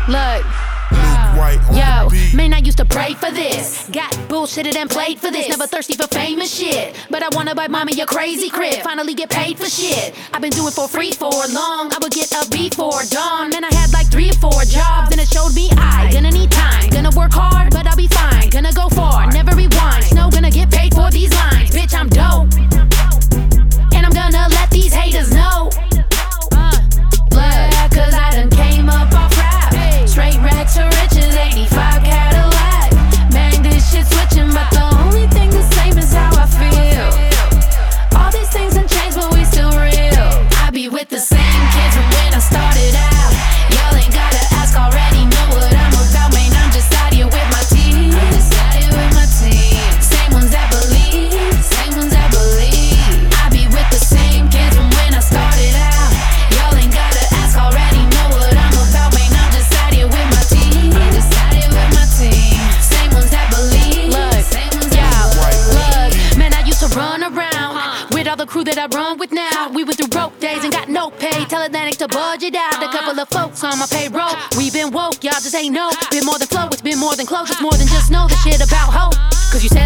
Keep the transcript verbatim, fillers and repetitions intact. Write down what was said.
Look. Yo, man, I used to pray for this. Got bullshitted and played for this. Never thirsty for fame and shit. But I wanna buy mommy a crazy crib. Finally get paid for shit. I've been doing for free for long. I would get up before dawn. Man, I had like three or four jobs. And it showed me I gonna need time. Gonna work hard, but I'll be fine. Gonna go far, never rewind. No, gonna get paid for these lines. Bitch, I'm dope. And I'm gonna let these haters know. Look, cause I done came up off rap. Straight racks to riches, eighty-five Cadillac. Man, this shit switching, but the only thing the same is how I feel. All these things done changed, but we still real. I be with the same kids from when I started out. Y'all ain't gotta ask, already know what I'm about. Man, I'm just out here with my team. I'm just out here with my team. Same ones that believe, same ones that believe. I be with the same kids from when I started out. Y'all ain't gotta ask, already know what I'm about. Man, I'm just out here with my team. I'm just out here with my team. Same ones that believe. Look, same ones that believe. Look, man, I used to run around with all the crew that I run with now. We went through broke days and got no pay. Tell Atlantic to budget out. A couple of folks on my payroll. We been woke, y'all just ain't know. Been more than flow, it's been more than close. It's more than just know the shit about hope. Cause you say